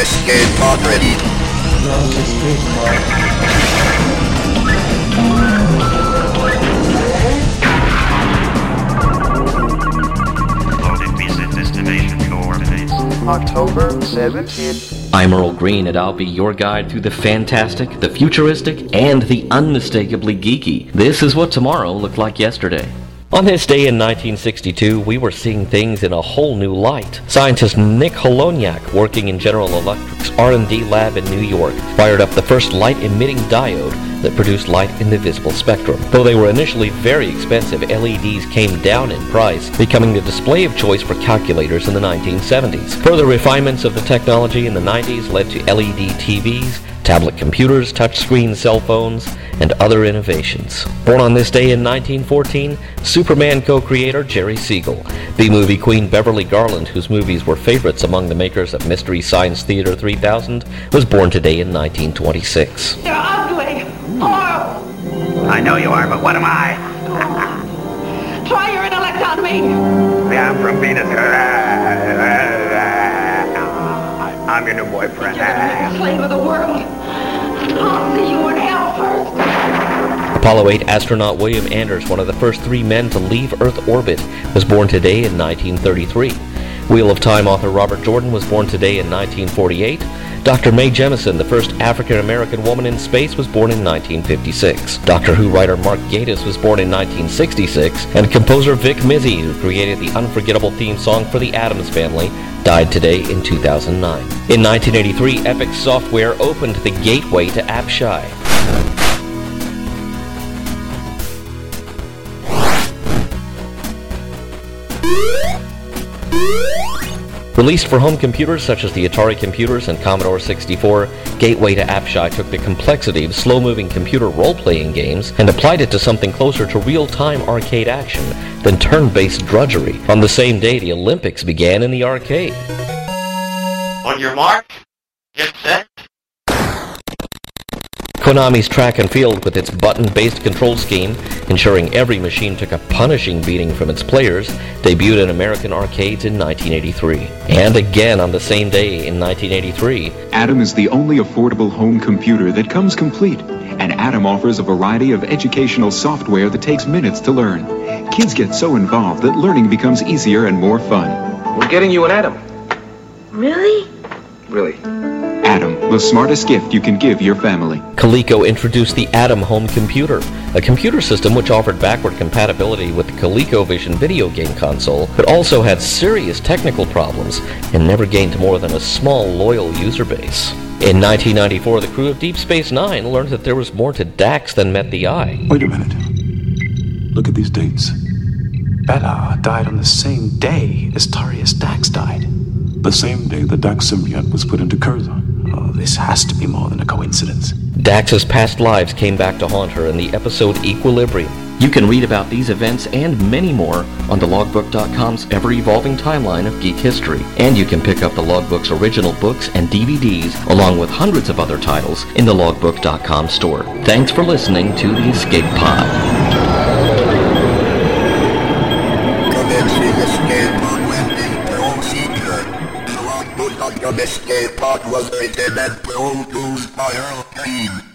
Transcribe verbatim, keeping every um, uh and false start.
escape pod ready. Launch escape pod. October seventeenth. I'm Earl Green, and I'll be your guide through the fantastic, the futuristic, and the unmistakably geeky. This is what tomorrow looked like yesterday. On this day in nineteen sixty-two, we were seeing things in a whole new light. Scientist Nick Holonyak, working in General Electric's R and D lab in New York, fired up the first light-emitting diode that produced light in the visible spectrum. Though they were initially very expensive, L E Ds came down in price, becoming the display of choice for calculators in the nineteen seventies. Further refinements of the technology in the nineties led to L E D T Vs, tablet computers, touchscreen cell phones, and other innovations. Born on this day in nineteen fourteen, Superman co-creator Jerry Siegel. B-movie queen Beverly Garland, whose movies were favorites among the makers of Mystery Science Theater three thousand, was born today in nineteen twenty-six. You're ugly! Horrible! I know you are, but what am I? Try your intellect on me! Yeah, I'm from Venus. I'm your new boyfriend. You're the slave of the world. I'll see you in hell first. Apollo eight astronaut William Anders, one of the first three men to leave Earth orbit, was born today in nineteen thirty-three. Wheel of Time author Robert Jordan was born today in nineteen forty-eight. Doctor Mae Jemison, the first African-American woman in space, was born in nineteen fifty-six. Doctor Who writer Mark Gatiss was born in nineteen sixty-six, and composer Vic Mizzy, who created the unforgettable theme song for the Addams Family, died today in two thousand nine. In nineteen eighty-three, Epic Software opened the gateway to AppShy. Released for home computers such as the Atari computers and Commodore sixty-four, Gateway to AppShy took the complexity of slow-moving computer role-playing games and applied it to something closer to real-time arcade action than turn-based drudgery. On the same day, the Olympics began in the arcade. On your mark, get set. Konami's Track and Field, with its button-based control scheme, ensuring every machine took a punishing beating from its players, debuted in American arcades in nineteen eighty-three. And again on the same day in nineteen eighty-three, Atom is the only affordable home computer that comes complete, and Atom offers a variety of educational software that takes minutes to learn. Kids get so involved that learning becomes easier and more fun. We're getting you an Atom. Really? Really? Atom, the smartest gift you can give your family. Coleco introduced the Atom home computer, a computer system which offered backward compatibility with the ColecoVision video game console, but also had serious technical problems and never gained more than a small, loyal user base. In nineteen ninety-four, the crew of Deep Space Nine learned that there was more to DAX than met the eye. Wait a minute. Look at these dates. Bella died on the same day as Tarius Dax died. The same day the Dax symbiote was put into Curzon. Oh, this has to be more than a coincidence. Dax's past lives came back to haunt her in the episode Equilibrium. You can read about these events and many more on the logbook dot com's ever-evolving timeline of geek history. And you can pick up the Logbook's original books and D V Ds, along with hundreds of other titles, in the logbook dot com store. Thanks for listening to The Escape Pod. Commencing escape pod landing procedure. The logbook of escape pod was written and produced by Earl Green.